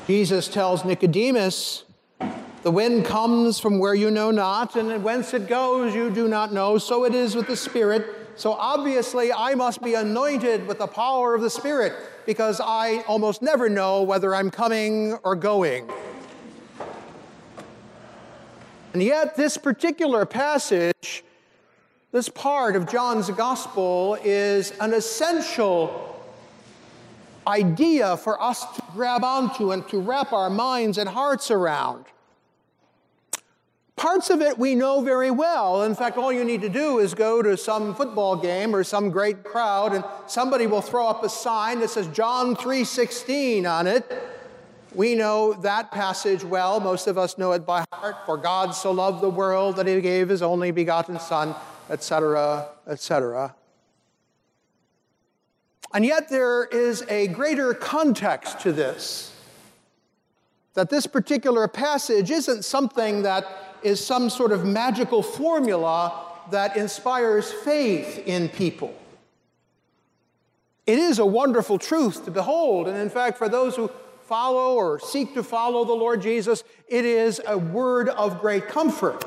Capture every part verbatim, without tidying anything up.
Jesus tells Nicodemus, the wind comes from where you know not, and whence it goes you do not know. So it is with the Spirit. So obviously I must be anointed with the power of the Spirit, because I almost never know whether I'm coming or going. And yet this particular passage, this part of John's Gospel, is an essential idea for us to grab onto and to wrap our minds and hearts around. Parts of it we know very well. In fact, all you need to do is go to some football game or some great crowd, and somebody will throw up a sign that says John three sixteen on it. We know that passage well. Most of us know it by heart. For God so loved the world that he gave his only begotten Son, et cetera, et cetera. And yet there is a greater context to this. That this particular passage isn't something that is some sort of magical formula that inspires faith in people. It is a wonderful truth to behold. And in fact, for those who follow or seek to follow the Lord Jesus, it is a word of great comfort.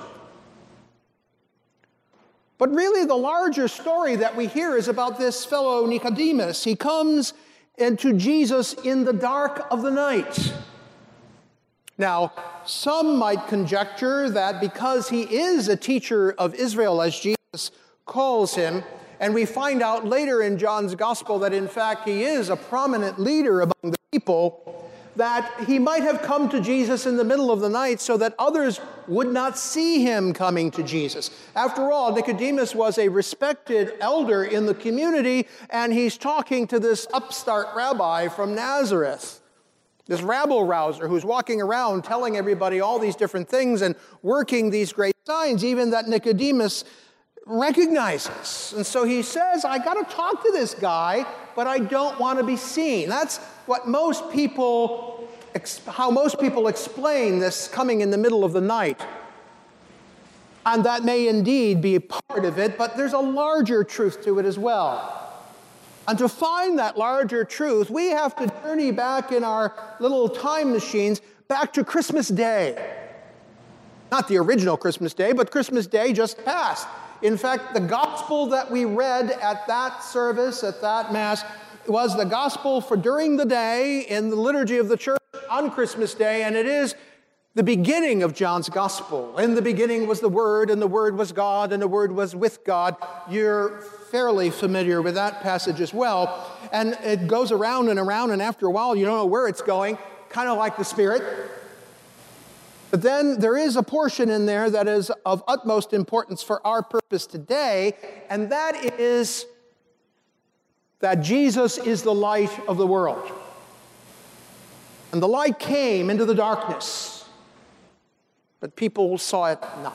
But really, the larger story that we hear is about this fellow Nicodemus. He comes into Jesus in the dark of the night. Now, some might conjecture that because he is a teacher of Israel, as Jesus calls him, and we find out later in John's Gospel that in fact he is a prominent leader among the people, that he might have come to Jesus in the middle of the night so that others would not see him coming to Jesus. After all, Nicodemus was a respected elder in the community, and he's talking to this upstart rabbi from Nazareth, this rabble-rouser who's walking around telling everybody all these different things and working these great signs, even that Nicodemus recognizes. And so he says, I got to talk to this guy, but I don't want to be seen. That's what most people, how most people explain this coming in the middle of the night. And that may indeed be a part of it, but there's a larger truth to it as well. And to find that larger truth, we have to journey back in our little time machines back to Christmas Day. Not the original Christmas Day, but Christmas Day just passed. In fact, the gospel that we read at that service, at that Mass, was the gospel for during the day in the liturgy of the church on Christmas Day, and it is the beginning of John's Gospel. In the beginning was the Word, and the Word was God, and the Word was with God. You're fairly familiar with that passage as well. And it goes around and around, and after a while, you don't know where it's going, kind of like the Spirit. But then there is a portion in there that is of utmost importance for our purpose today, and that is that Jesus is the light of the world. And the light came into the darkness, but people saw it not.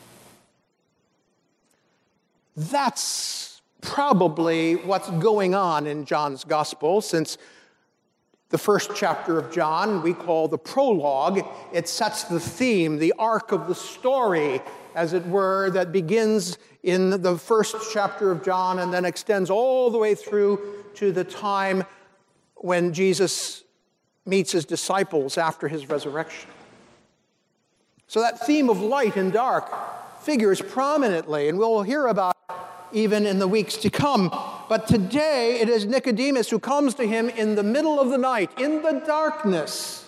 That's probably what's going on in John's Gospel, since the first chapter of John we call the prologue. It sets the theme, the arc of the story, as it were, that begins in the first chapter of John and then extends all the way through to the time when Jesus meets his disciples after his resurrection. So that theme of light and dark figures prominently, and we'll hear about it even in the weeks to come. But today it is Nicodemus who comes to him in the middle of the night, in the darkness,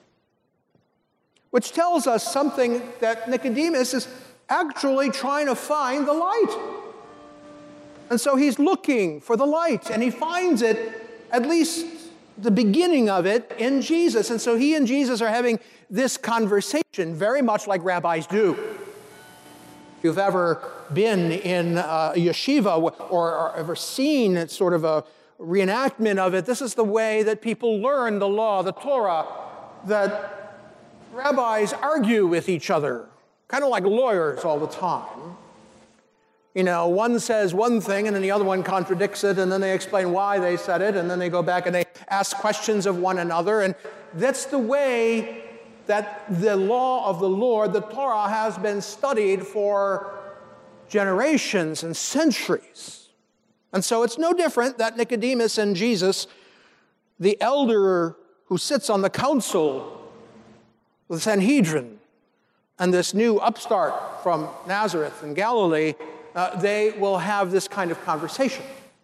which tells us something, that Nicodemus is actually trying to find the light. And so he's looking for the light, and he finds it, at least the beginning of it, in Jesus. And so he and Jesus are having this conversation, very much like rabbis do. If you've ever been in a yeshiva or, or ever seen sort of a reenactment of it, this is the way that people learn the law, the Torah, that rabbis argue with each other, kind of like lawyers all the time. You know, one says one thing and then the other one contradicts it, and then they explain why they said it, and then they go back and they ask questions of one another. And that's the way that the law of the Lord, the Torah, has been studied for generations and centuries. And so it's no different that Nicodemus and Jesus, the elder who sits on the council, the Sanhedrin, and this new upstart from Nazareth in Galilee, uh, they will have this kind of conversation.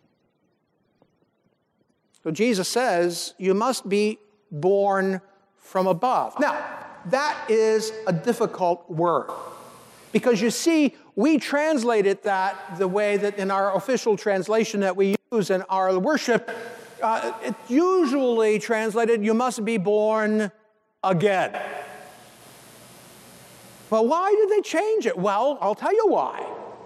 So Jesus says, you must be born from above. Now, that is a difficult word, because you see, we translated that the way that in our official translation that we use in our worship, uh, it's usually translated, you must be born again. But why did they change it? Well, I'll tell you why.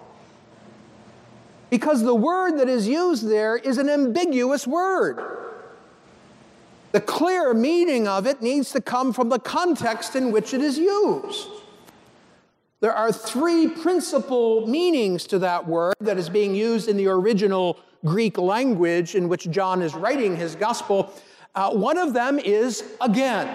Because the word that is used there is an ambiguous word. The clear meaning of it needs to come from the context in which it is used. There are three principal meanings to that word that is being used in the original Greek language in which John is writing his gospel. Uh, one of them is again.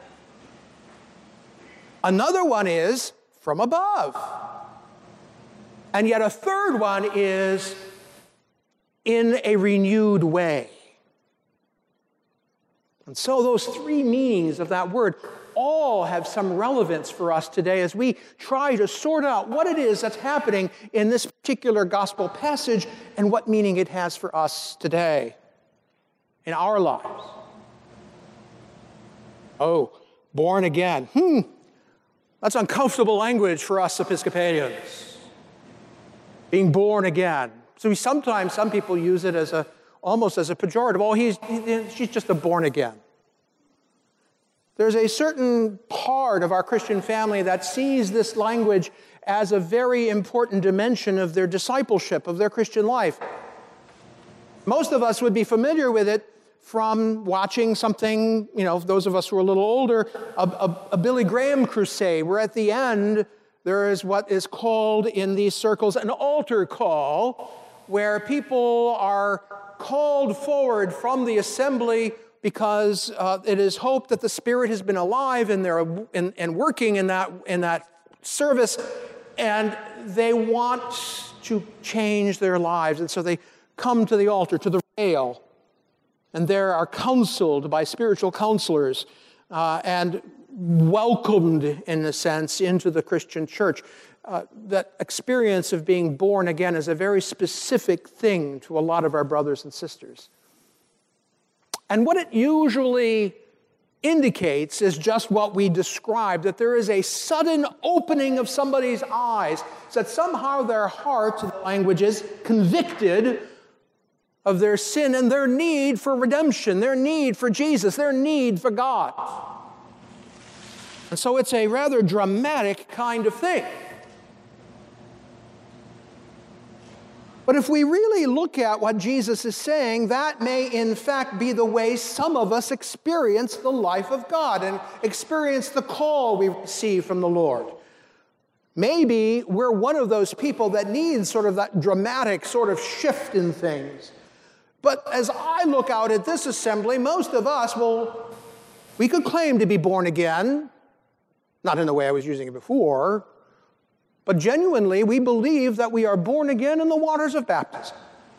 Another one is from above. And yet a third one is in a renewed way. And so those three meanings of that word all have some relevance for us today as we try to sort out what it is that's happening in this particular gospel passage and what meaning it has for us today in our lives. Oh, born again. Hmm. That's uncomfortable language for us Episcopalians. Being born again. So we sometimes, some people use it as a, almost as a pejorative. Oh, he's, he, she's just a born again. There's a certain part of our Christian family that sees this language as a very important dimension of their discipleship, of their Christian life. Most of us would be familiar with it from watching something, you know, those of us who are a little older, a, a, a Billy Graham crusade, where at the end there is what is called in these circles an altar call, where people are called forward from the assembly because uh, it is hoped that the Spirit has been alive and they're in, and working in that, in that service, and they want to change their lives. And so they come to the altar, to the rail, and there are counseled by spiritual counselors uh, and welcomed, in a sense, into the Christian church. Uh, that experience of being born again is a very specific thing to a lot of our brothers and sisters. And what it usually indicates is just what we described, that there is a sudden opening of somebody's eyes, so that somehow their heart, the language is, convicted of their sin and their need for redemption, their need for Jesus, their need for God. And so it's a rather dramatic kind of thing. But if we really look at what Jesus is saying, that may in fact be the way some of us experience the life of God and experience the call we receive from the Lord. Maybe we're one of those people that needs sort of that dramatic sort of shift in things. But as I look out at this assembly, most of us will, we could claim to be born again, not in the way I was using it before, but genuinely we believe that we are born again in the waters of baptism.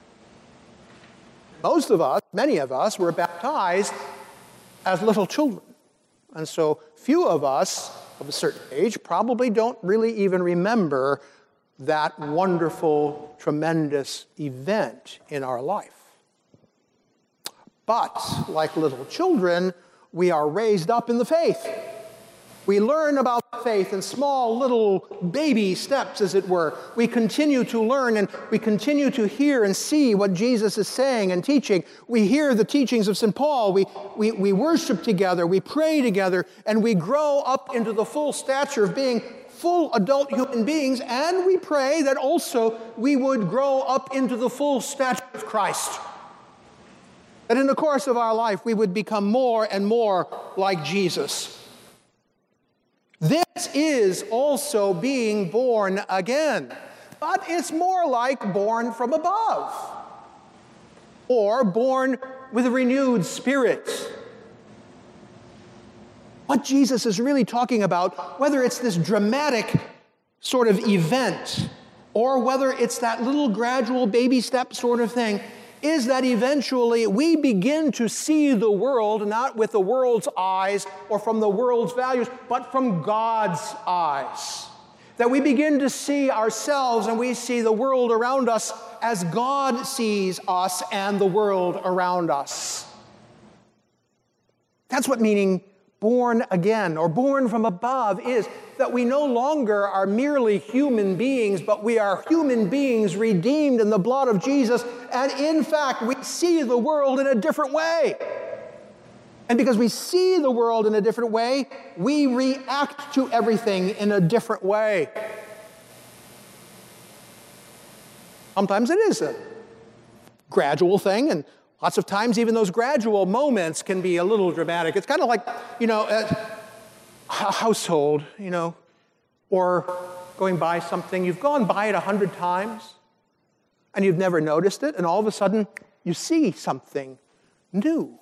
Most of us, many of us, were baptized as little children. And so few of us of a certain age probably don't really even remember that wonderful, tremendous event in our life. But, like little children, we are raised up in the faith. We learn about faith in small little baby steps, as it were. We continue to learn and we continue to hear and see what Jesus is saying and teaching. We hear the teachings of Saint Paul. We, we, we worship together. We pray together. And we grow up into the full stature of being full adult human beings. And we pray that also we would grow up into the full stature of Christ. That in the course of our life, we would become more and more like Jesus. This is also being born again, but it's more like born from above, or born with a renewed spirit. What Jesus is really talking about, whether it's this dramatic sort of event, or whether it's that little gradual baby step sort of thing, is that eventually we begin to see the world not with the world's eyes or from the world's values, but from God's eyes. That we begin to see ourselves and we see the world around us as God sees us and the world around us. That's what meaning born again or born from above is, that we no longer are merely human beings, but we are human beings redeemed in the blood of Jesus, and in fact, we see the world in a different way. And because we see the world in a different way, we react to everything in a different way. Sometimes it is a gradual thing, and lots of times even those gradual moments can be a little dramatic. It's kind of like, you know, a household, you know, or going by something. You've gone by it a hundred times, and you've never noticed it, and all of a sudden you see something new.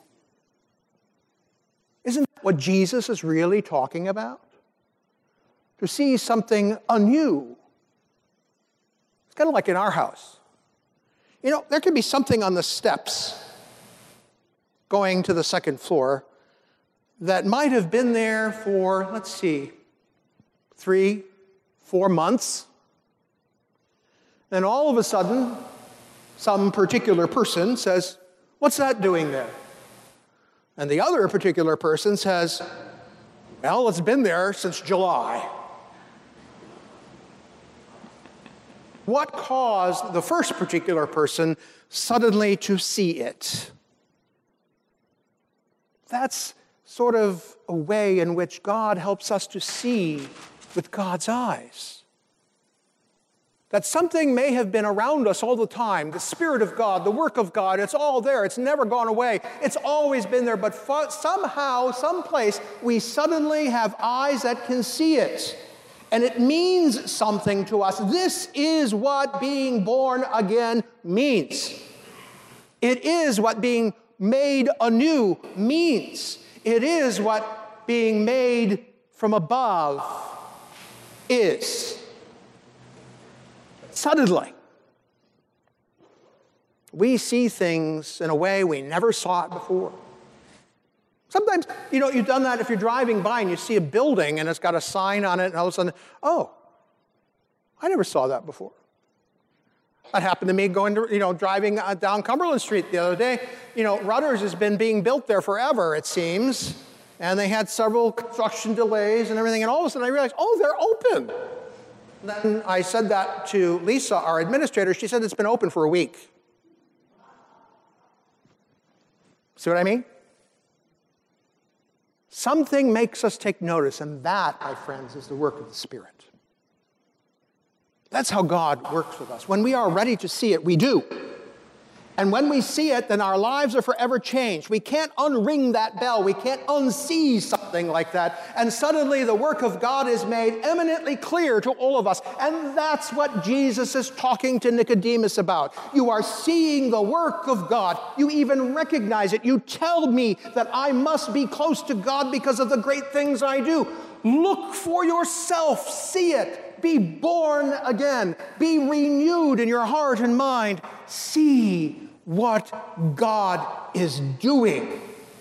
Isn't that what Jesus is really talking about? To see something anew. It's kind of like in our house. You know, there could be something on the steps going to the second floor that might have been there for, let's see, three, four months. Then all of a sudden, some particular person says, "What's that doing there?" And the other particular person says, "Well, it's been there since July." What caused the first particular person suddenly to see it? That's sort of a way in which God helps us to see with God's eyes. That something may have been around us all the time, the Spirit of God, the work of God, it's all there, it's never gone away, it's always been there, but somehow, someplace, we suddenly have eyes that can see it. And it means something to us. This is what being born again means. It is what being made anew means. It is what being made from above is. Suddenly, we see things in a way we never saw it before. Sometimes, you know, you've done that if you're driving by and you see a building and it's got a sign on it, and all of a sudden, oh, I never saw that before. That happened to me going to, you know, driving down Cumberland Street the other day. You know, Rutter's has been being built there forever, it seems, and they had several construction delays and everything, and all of a sudden I realized, oh, they're open. And then I said that to Lisa, our administrator. She said it's been open for a week. See what I mean? Something makes us take notice, and that, my friends, is the work of the Spirit. That's how God works with us. When we are ready to see it, we do. And when we see it, then our lives are forever changed. We can't unring that bell. We can't unsee something like that. And suddenly the work of God is made eminently clear to all of us. And that's what Jesus is talking to Nicodemus about. You are seeing the work of God. You even recognize it. You tell me that I must be close to God because of the great things I do. Look for yourself. See it. Be born again. Be renewed in your heart and mind. See what God is doing.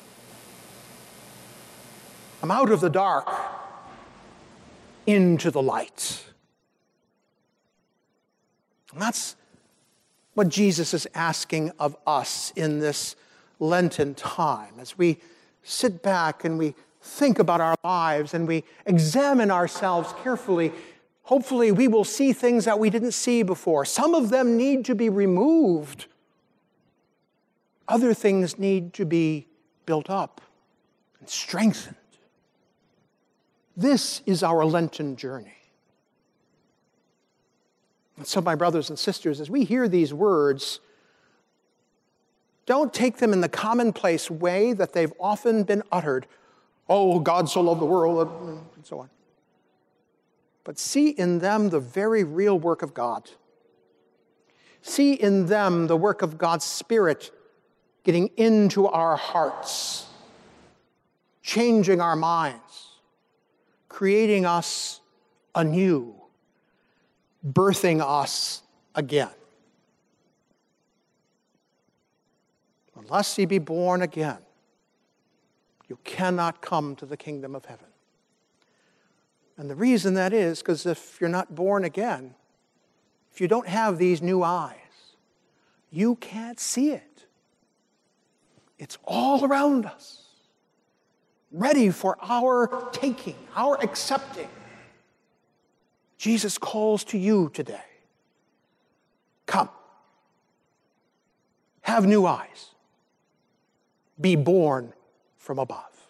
I'm out of the dark into the light. And that's what Jesus is asking of us in this Lenten time. As we sit back and we think about our lives and we examine ourselves carefully, hopefully we will see things that we didn't see before. Some of them need to be removed. Other things need to be built up and strengthened. This is our Lenten journey. And so, my brothers and sisters, as we hear these words, don't take them in the commonplace way that they've often been uttered. Oh, God so loved the world, and so on. But see in them the very real work of God. See in them the work of God's Spirit getting into our hearts, changing our minds, creating us anew, birthing us again. unless ye be born again, you cannot come to the kingdom of heaven. And the reason that is because if you're not born again, if you don't have these new eyes, you can't see it. It's all around us, ready for our taking, our accepting. Jesus calls to you today. Come. Have new eyes. Be born from above.